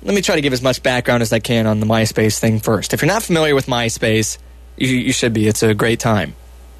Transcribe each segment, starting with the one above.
let me try to give as much background as I can on the MySpace thing first. If you're not familiar with MySpace, you should be. It's a great time.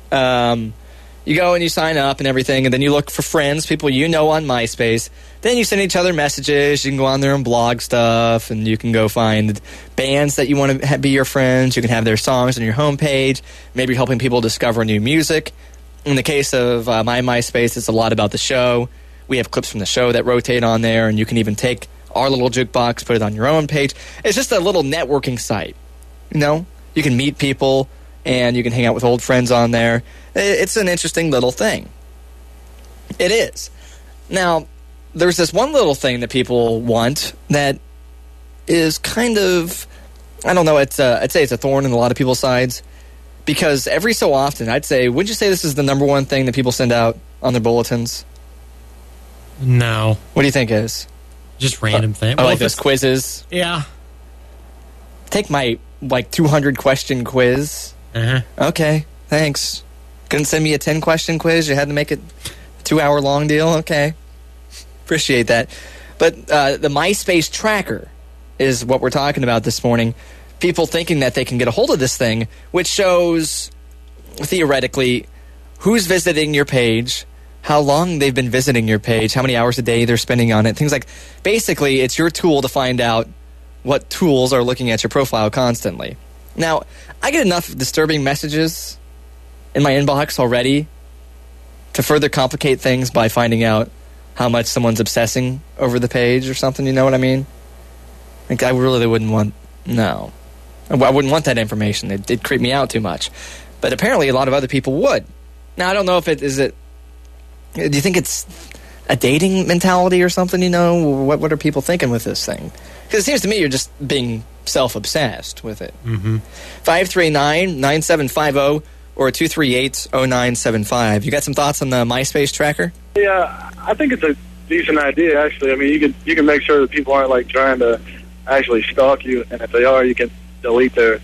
You go and you sign up and everything, and then you look for friends, people you know on MySpace. Then you send each other messages. You can go on there and blog stuff, and you can go find bands that you want to be your friends. You can have their songs on your homepage. Maybe you're helping people discover new music. In the case of my MySpace, it's a lot about the show. We have clips from the show that rotate on there, and you can even take our little jukebox, put it on your own page. It's just a little networking site. You know, you can meet people, and you can hang out with old friends on there. It's an interesting little thing. It is. Now, there's this one little thing that people want that is kind of, I don't know, I'd say it's a thorn in a lot of people's sides. Because every so often, I'd say, would you say this is the number one thing that people send out on their bulletins? No. What do you think is? Just random thing. Well, like those quizzes? Yeah. Take my, 200-question quiz. Uh-huh. Okay, thanks. Couldn't send me a 10-question quiz? You had to make it a 2-hour-long deal? Okay. Appreciate that. But the MySpace tracker is what we're talking about this morning. People thinking that they can get a hold of this thing, which shows, theoretically, who's visiting your page, how long they've been visiting your page, how many hours a day they're spending on it, things like, basically, it's your tool to find out what tools are looking at your profile constantly. Now, I get enough disturbing messages in my inbox already to further complicate things by finding out how much someone's obsessing over the page or something, you know what I mean? Like, I really wouldn't want, no. I wouldn't want that information. It'd creep me out too much. But apparently a lot of other people would. Now, I don't know if do you think it's a dating mentality or something, you know? What are people thinking with this thing? Because it seems to me you're just being self-obsessed with it. Mm-hmm. 539-9750 or 238-0975. You got some thoughts on the MySpace tracker? Yeah, I think it's a decent idea, actually. I mean, you can make sure that people aren't, trying to actually stalk you, and if they are, you can delete their,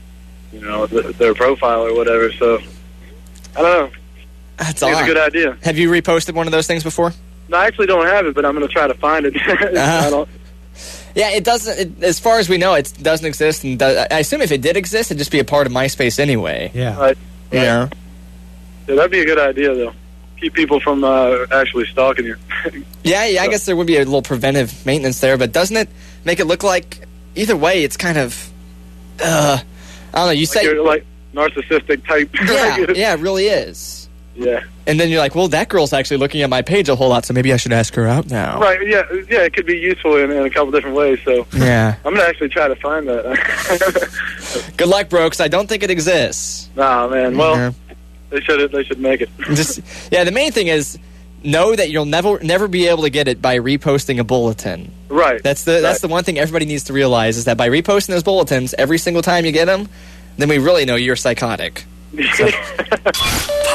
their profile or whatever. So, I don't know. That's It's a good idea. Have you reposted one of those things before? No, I actually don't have it, but I'm going to try to find it. Yeah, it doesn't. As far as we know, it doesn't exist. And I assume if it did exist, it'd just be a part of MySpace anyway. Yeah. Right. Yeah. Yeah, that'd be a good idea, though. Keep people from actually stalking you. Yeah, I guess there would be a little preventive maintenance there, but doesn't it make it look like, either way, it's kind of, I don't know, you say... You're narcissistic type. Yeah, it really is. Yeah. And then you're like, well, that girl's actually looking at my page a whole lot, so maybe I should ask her out now. Right, yeah, it could be useful in a couple different ways, so... Yeah. I'm going to actually try to find that. Good luck, bro, because I don't think it exists. Nah, man, well, they should make it. The main thing is, know that you'll never be able to get it by reposting a bulletin. Right. That's the one thing everybody needs to realize, is that by reposting those bulletins every single time you get them, then we really know you're psychotic. So.